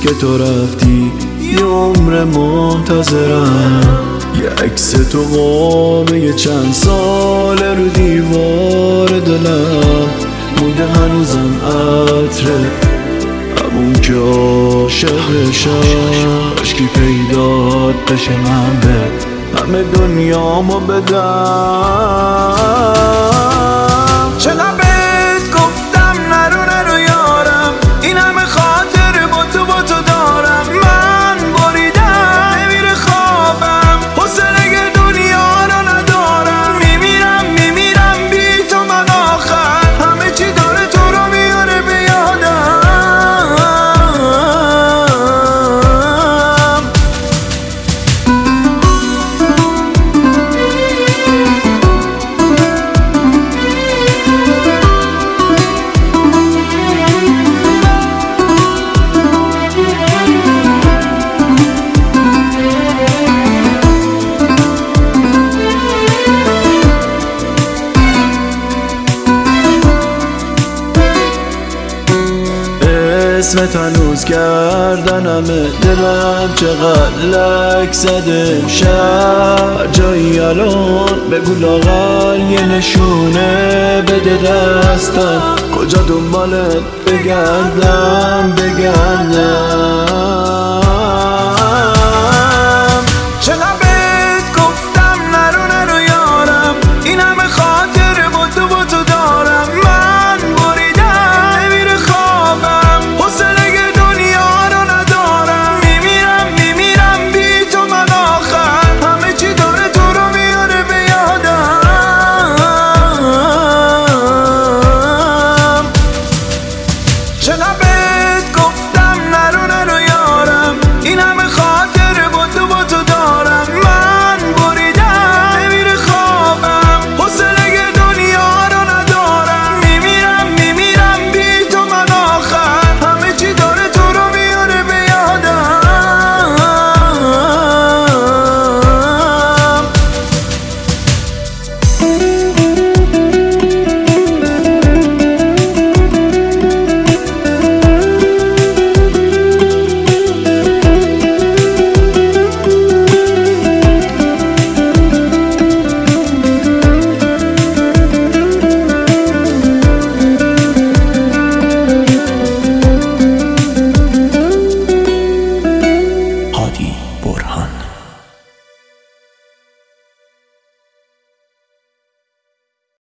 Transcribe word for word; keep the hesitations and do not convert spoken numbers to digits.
که تو رفتی یه عمر منتظرم، یه عکس تو قابه چند سال رو دیوار دلم مونده هنوزم عطره همون که عاشقشم. کاشکی پیدات بشه من به همه دنیامو بدم. چقدر بهت گفتم نرو نرو یارم، این همه خاطر با تو با تو دارم. من بریدم نمیره خوابم، حوصله دنیا رو ندارم. میمیرم میمیرم بی تو من آخر، همه چی داره تو رو میاره به یادم. اسمت هنوز گردنمه، دلم چقدر لک زده. شهر جایی الان بگو لاغر یه نشونه بده دستم، کجا دنبالت بگردم بگردم.